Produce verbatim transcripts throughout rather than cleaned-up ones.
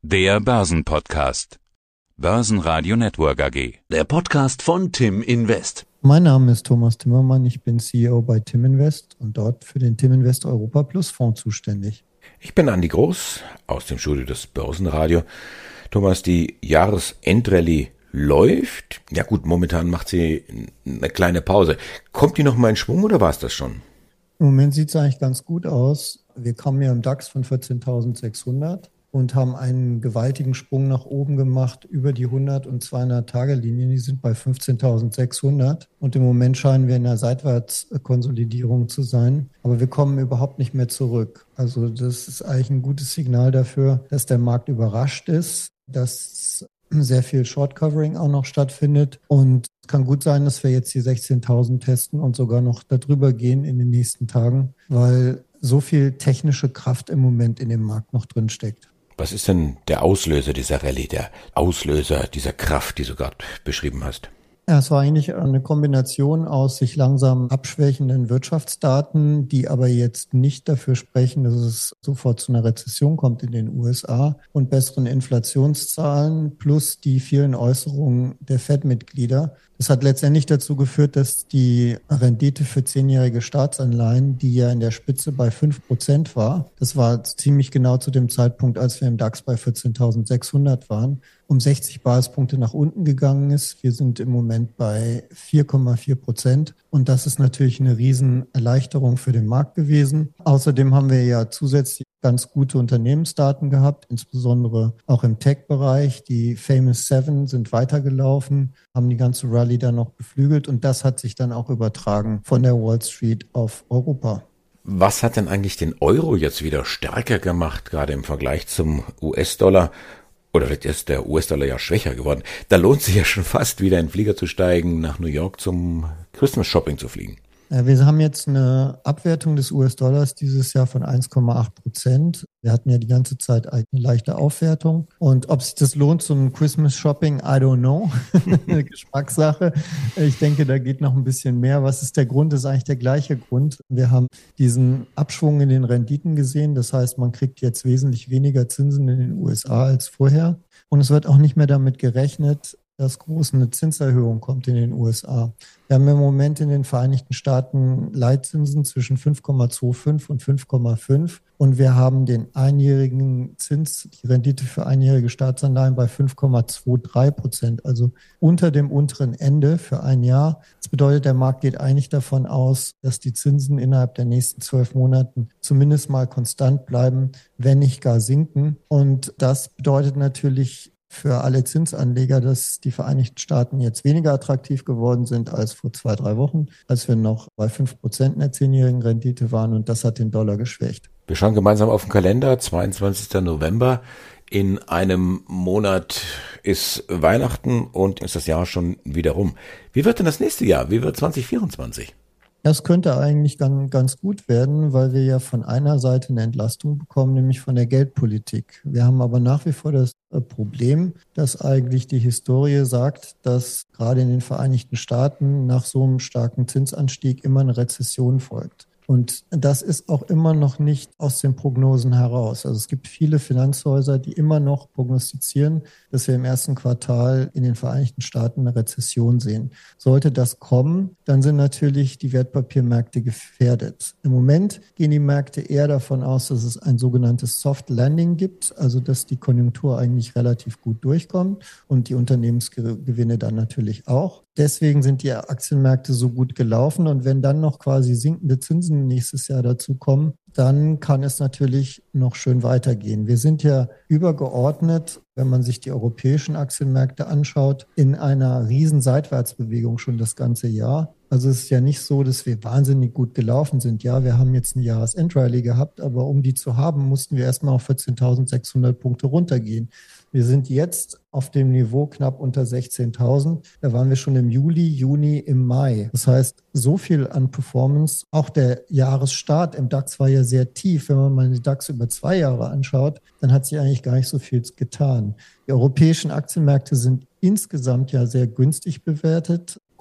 Der Börsenpodcast. Börsenradio Network A G. Der Podcast von Tim Invest. Mein Name ist Thomas Timmermann, ich bin C E O bei Tim Invest und dort für den Tim Invest Europa Plus Fonds zuständig. Ich bin Andi Groß aus dem Studio des Börsenradio. Thomas, die Jahresendrallye läuft. Ja gut, momentan macht sie eine kleine Pause. Kommt die noch mal in Schwung oder war es das schon? Im Moment sieht es eigentlich ganz gut aus. Wir kommen ja im DAX von vierzehntausendsechshundert und haben einen gewaltigen Sprung nach oben gemacht über die hundert- und zweihundert-Tage-Linien. Die sind bei fünfzehntausendsechshundert und im Moment scheinen wir in einer Seitwärtskonsolidierung zu sein. Aber wir kommen überhaupt nicht mehr zurück. Also das ist eigentlich ein gutes Signal dafür, dass der Markt überrascht ist, dass sehr viel Short-Covering auch noch stattfindet. Und es kann gut sein, dass wir jetzt die sechzehntausend testen und sogar noch darüber gehen in den nächsten Tagen, weil so viel technische Kraft im Moment in dem Markt noch drin steckt. Was ist denn der Auslöser dieser Rallye, der Auslöser dieser Kraft, die du gerade beschrieben hast? Ja, es war eigentlich eine Kombination aus sich langsam abschwächenden Wirtschaftsdaten, die aber jetzt nicht dafür sprechen, dass es sofort zu einer Rezession kommt in den U S A und besseren Inflationszahlen plus die vielen Äußerungen der Fed-Mitglieder. Das hat letztendlich dazu geführt, dass die Rendite für zehnjährige Staatsanleihen, die ja in der Spitze bei fünf Prozent war, das war ziemlich genau zu dem Zeitpunkt, als wir im DAX bei vierzehntausendsechshundert waren, um sechzig Basispunkte nach unten gegangen ist. Wir sind im Moment bei vier Komma vier Prozent und das ist natürlich eine Riesenerleichterung für den Markt gewesen. Außerdem haben wir ja zusätzlich ganz gute Unternehmensdaten gehabt, insbesondere auch im Tech-Bereich. Die Famous Seven sind weitergelaufen, haben die ganze Rallye dann noch beflügelt und das hat sich dann auch übertragen von der Wall Street auf Europa. Was hat denn eigentlich den Euro jetzt wieder stärker gemacht, gerade im Vergleich zum U S-Dollar? Oder vielleicht ist der U S-Dollar ja schwächer geworden. Da lohnt sich ja schon fast wieder in den Flieger zu steigen, nach New York zum Christmas-Shopping zu fliegen. Wir haben jetzt eine Abwertung des U S-Dollars dieses Jahr von eins Komma acht Prozent. Wir hatten ja die ganze Zeit eine leichte Aufwertung. Und ob sich das lohnt zum Christmas-Shopping, I don't know. Eine Geschmackssache. Ich denke, da geht noch ein bisschen mehr. Was ist der Grund? Das ist eigentlich der gleiche Grund. Wir haben diesen Abschwung in den Renditen gesehen. Das heißt, man kriegt jetzt wesentlich weniger Zinsen in den U S A als vorher. Und es wird auch nicht mehr damit gerechnet, dass groß eine Zinserhöhung kommt in den U S A. Wir haben im Moment in den Vereinigten Staaten Leitzinsen zwischen fünf Komma fünfundzwanzig und fünf Komma fünf und wir haben den einjährigen Zins, die Rendite für einjährige Staatsanleihen bei fünf Komma dreiundzwanzig Prozent, also unter dem unteren Ende für ein Jahr. Das bedeutet, der Markt geht eigentlich davon aus, dass die Zinsen innerhalb der nächsten zwölf Monaten zumindest mal konstant bleiben, wenn nicht gar sinken. Und das bedeutet natürlich für alle Zinsanleger, dass die Vereinigten Staaten jetzt weniger attraktiv geworden sind als vor zwei, drei Wochen, als wir noch bei fünf Prozent in der zehnjährigen Rendite waren und das hat den Dollar geschwächt. Wir schauen gemeinsam auf den Kalender, zweiundzwanzigsten November. In einem Monat ist Weihnachten und ist das Jahr schon wieder rum. Wie wird denn das nächste Jahr? Wie wird zwanzig vierundzwanzig? Das könnte eigentlich ganz, ganz gut werden, weil wir ja von einer Seite eine Entlastung bekommen, nämlich von der Geldpolitik. Wir haben aber nach wie vor das Problem, dass eigentlich die Historie sagt, dass gerade in den Vereinigten Staaten nach so einem starken Zinsanstieg immer eine Rezession folgt. Und das ist auch immer noch nicht aus den Prognosen heraus. Also es gibt viele Finanzhäuser, die immer noch prognostizieren, dass wir im ersten Quartal in den Vereinigten Staaten eine Rezession sehen. Sollte das kommen, dann sind natürlich die Wertpapiermärkte gefährdet. Im Moment gehen die Märkte eher davon aus, dass es ein sogenanntes Soft Landing gibt, also dass die Konjunktur eigentlich relativ gut durchkommt und die Unternehmensgewinne dann natürlich auch. Deswegen sind die Aktienmärkte so gut gelaufen und wenn dann noch quasi sinkende Zinsen nächstes Jahr dazu kommen, dann kann es natürlich noch schön weitergehen. Wir sind ja übergeordnet, wenn man sich die europäischen Aktienmärkte anschaut, in einer riesen Seitwärtsbewegung schon das ganze Jahr. Also es ist ja nicht so, dass wir wahnsinnig gut gelaufen sind. Ja, wir haben jetzt eine Jahresendrallye gehabt, aber um die zu haben, mussten wir erstmal auf vierzehntausendsechshundert Punkte runtergehen. Wir sind jetzt auf dem Niveau knapp unter sechzehntausend. Da waren wir schon im Juli, Juni, im Mai. Das heißt, so viel an Performance. Auch der Jahresstart im DAX war ja sehr tief. Wenn man mal den DAX über zwei Jahre anschaut, dann hat sich eigentlich gar nicht so viel getan. Die europäischen Aktienmärkte sind insgesamt ja sehr günstig bewertet.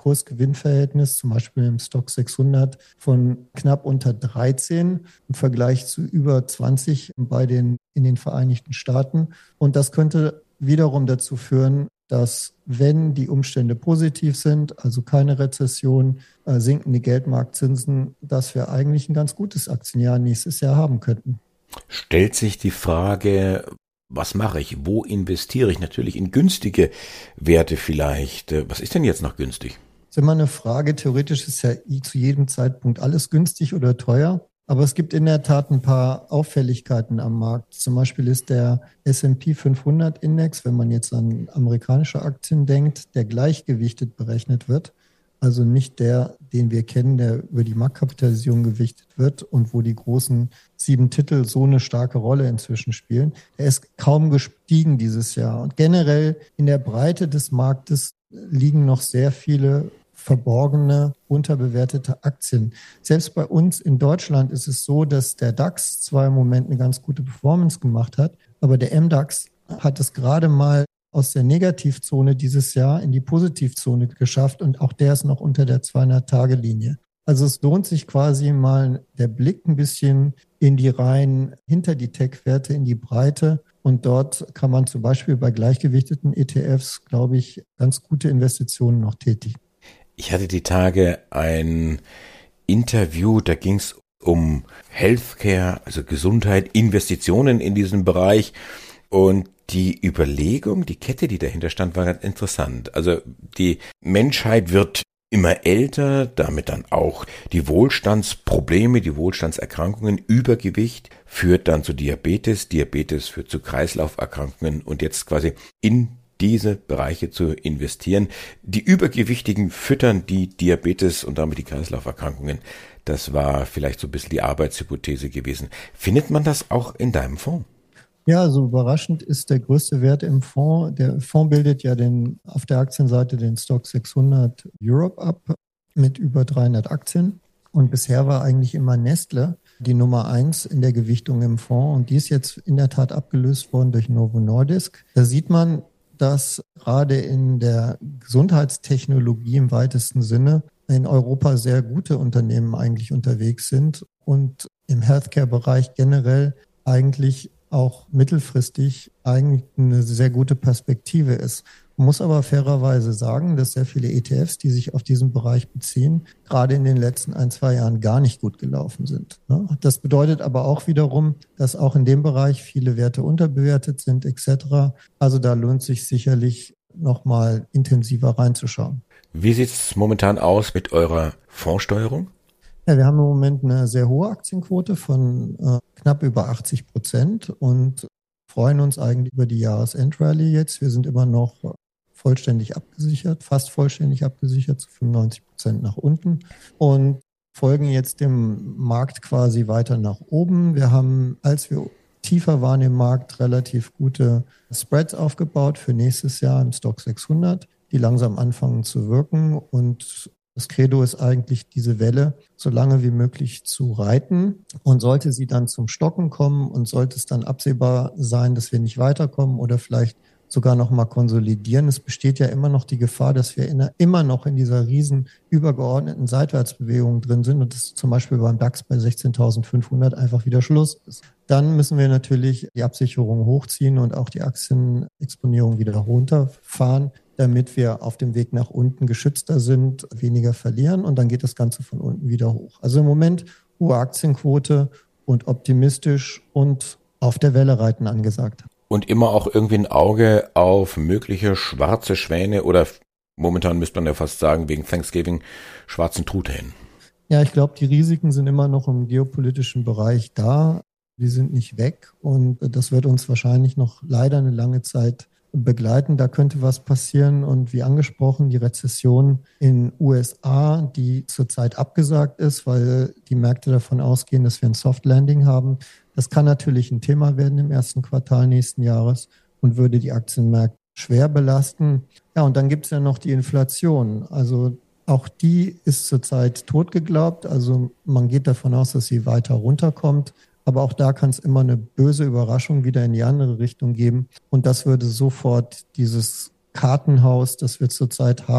Kursgewinnverhältnis, zum Beispiel im Stock sechshundert, von knapp unter dreizehn im Vergleich zu über zwanzig bei den, in den Vereinigten Staaten. Und das könnte wiederum dazu führen, dass wenn die Umstände positiv sind, also keine Rezession, äh, sinkende Geldmarktzinsen, dass wir eigentlich ein ganz gutes Aktienjahr nächstes Jahr haben könnten. Stellt sich die Frage, was mache ich? Wo investiere ich? Natürlich in günstige Werte vielleicht. Was ist denn jetzt noch günstig? Das ist immer eine Frage. Theoretisch ist ja zu jedem Zeitpunkt alles günstig oder teuer. Aber es gibt in der Tat ein paar Auffälligkeiten am Markt. Zum Beispiel ist der S und P fünfhundert Index, wenn man jetzt an amerikanische Aktien denkt, der gleichgewichtet berechnet wird. Also nicht der, den wir kennen, der über die Marktkapitalisierung gewichtet wird und wo die großen sieben Titel so eine starke Rolle inzwischen spielen. Der ist kaum gestiegen dieses Jahr. Und generell in der Breite des Marktes liegen noch sehr viele verborgene, unterbewertete Aktien. Selbst bei uns in Deutschland ist es so, dass der DAX zwar im Moment eine ganz gute Performance gemacht hat, aber der M DAX hat es gerade mal aus der Negativzone dieses Jahr in die Positivzone geschafft und auch der ist noch unter der zweihundert-Tage-Linie. Also es lohnt sich quasi mal der Blick ein bisschen in die Reihen hinter die Tech-Werte, in die Breite. Und dort kann man zum Beispiel bei gleichgewichteten E T Fs, glaube ich, ganz gute Investitionen noch tätigen. Ich hatte die Tage ein Interview, da ging es um Healthcare, also Gesundheit, Investitionen in diesem Bereich. Und die Überlegung, die Kette, die dahinter stand, war ganz interessant. Also die Menschheit wird immer älter, damit dann auch die Wohlstandsprobleme, die Wohlstandserkrankungen, Übergewicht führt dann zu Diabetes, Diabetes führt zu Kreislauferkrankungen und jetzt quasi in diese Bereiche zu investieren. Die Übergewichtigen füttern die Diabetes und damit die Kreislauferkrankungen. Das war vielleicht so ein bisschen die Arbeitshypothese gewesen. Findet man das auch in deinem Fonds? Ja, also überraschend ist der größte Wert im Fonds. Der Fonds bildet ja den, auf der Aktienseite den Stock sechshundert Europe ab mit über dreihundert Aktien. Und bisher war eigentlich immer Nestle die Nummer eins in der Gewichtung im Fonds. Und die ist jetzt in der Tat abgelöst worden durch Novo Nordisk. Da sieht man, dass gerade in der Gesundheitstechnologie im weitesten Sinne in Europa sehr gute Unternehmen eigentlich unterwegs sind und im Healthcare-Bereich generell eigentlich auch mittelfristig eigentlich eine sehr gute Perspektive ist. Man muss aber fairerweise sagen, dass sehr viele E T Fs, die sich auf diesen Bereich beziehen, gerade in den letzten ein, zwei Jahren gar nicht gut gelaufen sind. Das bedeutet aber auch wiederum, dass auch in dem Bereich viele Werte unterbewertet sind et cetera. Also da lohnt sich sicherlich nochmal intensiver reinzuschauen. Wie sieht es momentan aus mit eurer Fondssteuerung? Ja, wir haben im Moment eine sehr hohe Aktienquote von äh, knapp über achtzig Prozent und freuen uns eigentlich über die Jahresendrallye jetzt. Wir sind immer noch vollständig abgesichert, fast vollständig abgesichert, zu fünfundneunzig Prozent nach unten und folgen jetzt dem Markt quasi weiter nach oben. Wir haben, als wir tiefer waren im Markt, relativ gute Spreads aufgebaut für nächstes Jahr im Stock sechshundert, die langsam anfangen zu wirken und das Credo ist eigentlich, diese Welle so lange wie möglich zu reiten. Und sollte sie dann zum Stocken kommen und sollte es dann absehbar sein, dass wir nicht weiterkommen oder vielleicht sogar noch mal konsolidieren, es besteht ja immer noch die Gefahr, dass wir in, immer noch in dieser riesen übergeordneten Seitwärtsbewegung drin sind und das zum Beispiel beim DAX bei sechzehntausendfünfhundert einfach wieder Schluss ist. Dann müssen wir natürlich die Absicherung hochziehen und auch die Aktienexponierung wieder runterfahren, damit wir auf dem Weg nach unten geschützter sind, weniger verlieren und dann geht das Ganze von unten wieder hoch. Also im Moment hohe Aktienquote und optimistisch und auf der Welle reiten angesagt. Und immer auch irgendwie ein Auge auf mögliche schwarze Schwäne oder momentan müsste man ja fast sagen, wegen Thanksgiving schwarzen Truthähnen. Ja, ich glaube, die Risiken sind immer noch im geopolitischen Bereich da. Die sind nicht weg und das wird uns wahrscheinlich noch leider eine lange Zeit begleiten. Da könnte was passieren und wie angesprochen, die Rezession in U S A, die zurzeit abgesagt ist, weil die Märkte davon ausgehen, dass wir ein Soft Landing haben. Das kann natürlich ein Thema werden im ersten Quartal nächsten Jahres und würde die Aktienmärkte schwer belasten. Ja, und dann gibt es ja noch die Inflation. Also auch die ist zurzeit totgeglaubt. Also man geht davon aus, dass sie weiter runterkommt. Aber auch da kann es immer eine böse Überraschung wieder in die andere Richtung geben. Und das würde sofort dieses Kartenhaus, das wir zurzeit haben,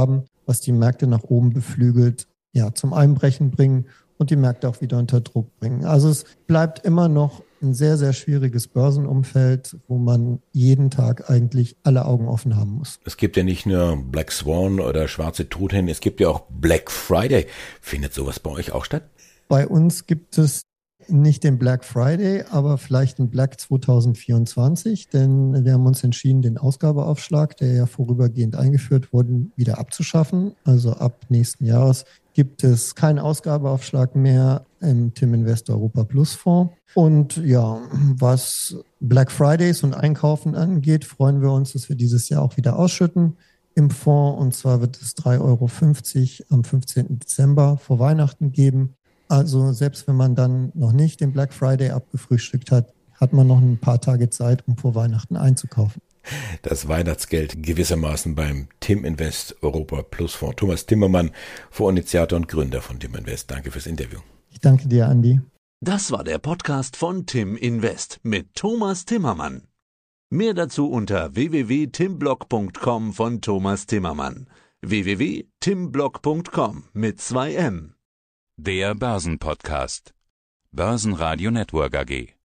was die Märkte nach oben beflügelt, ja, zum Einbrechen bringen und die Märkte auch wieder unter Druck bringen. Also es bleibt immer noch ein sehr, sehr schwieriges Börsenumfeld, wo man jeden Tag eigentlich alle Augen offen haben muss. Es gibt ja nicht nur Black Swan oder schwarze Truthähne, es gibt ja auch Black Friday. Findet sowas bei euch auch statt? Bei uns gibt es nicht den Black Friday, aber vielleicht einen Black zwanzig vierundzwanzig, denn wir haben uns entschieden, den Ausgabeaufschlag, der ja vorübergehend eingeführt wurde, wieder abzuschaffen. Also ab nächsten Jahres gibt es keinen Ausgabeaufschlag mehr im Tim Invest Europa Plus Fonds. Und ja, was Black Fridays und Einkaufen angeht, freuen wir uns, dass wir dieses Jahr auch wieder ausschütten im Fonds. Und zwar wird es drei Euro fünfzig am fünfzehnten Dezember vor Weihnachten geben. Also selbst wenn man dann noch nicht den Black Friday abgefrühstückt hat, hat man noch ein paar Tage Zeit, um vor Weihnachten einzukaufen. Das Weihnachtsgeld gewissermaßen beim Tim Invest Europa Plus Fonds. Thomas Timmermann, Vorinitiator und Gründer von Tim Invest. Danke fürs Interview. Ich danke dir, Andi. Das war der Podcast von Tim Invest mit Thomas Timmermann. Mehr dazu unter w w w punkt timblog punkt com von Thomas Timmermann. w w w punkt timblog punkt com mit zwei M. Der Börsenpodcast. Börsenradio Network A G.